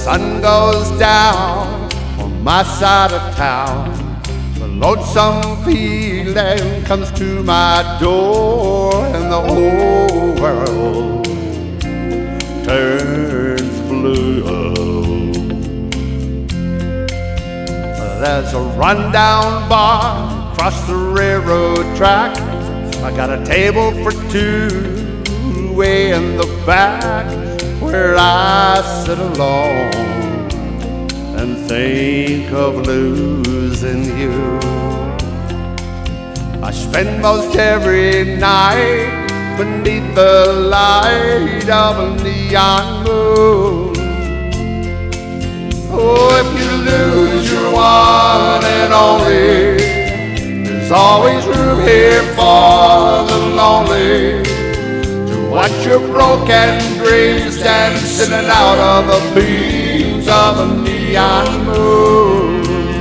sun goes down on my side of town, the lonesome feeling comes to my door, and the whole world turns blue. There's a rundown bar across the railroad track. I got a table for two way in the back, where I sit alone and think of losing you. I spend most every night beneath the light of a neon moon. Oh, if you lose your one and only, there's always room here for the lonely to watch your broken dreams dancing out of the beams of a neon moon.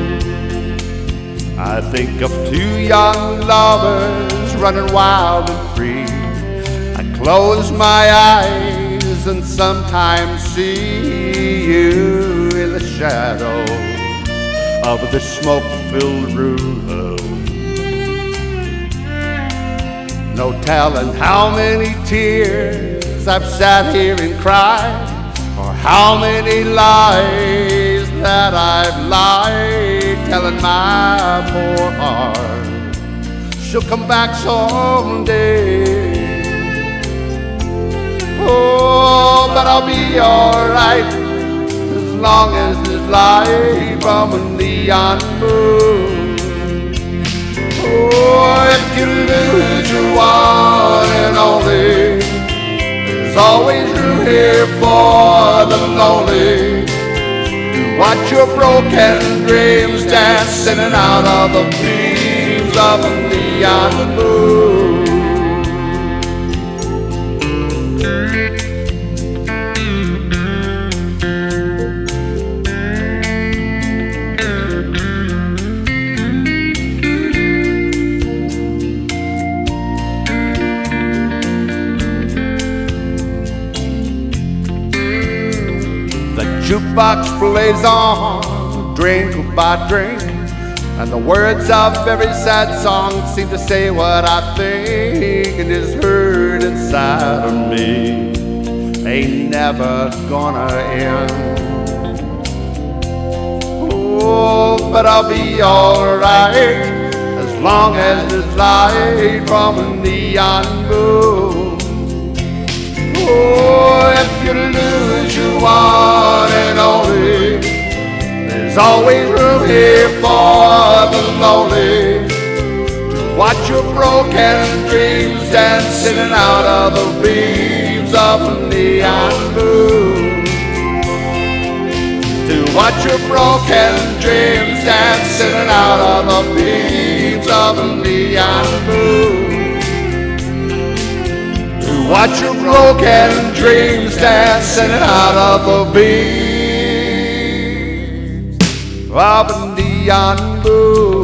I think of two young lovers running wild and free. I close my eyes and sometimes see you in the shadows of the smoke-filled room. No telling how many tears I've sat here and cried, or how many lies that I've lied, telling my poor heart she'll come back someday. Oh, but I'll be alright as long as there's light from a neon moon. Oh, if you lose your one and only, there's always room here for the lonely to watch your broken dreams dance in and out of the beams of a neon moon. Jukebox plays on, drink by drink, and the words of every sad song seem to say what I think and is heard inside of me. Ain't never gonna end. Oh, but I'll be alright as long as there's light from a neon moon. Oh, if you lose your one and only, there's always room here for the lonely to watch your broken dreams dance in and out of the beams of a neon moon. To watch your broken dreams dance in and out of the beams of a neon moon. Watch your broken dreams dancing out of the beams of a neon moon.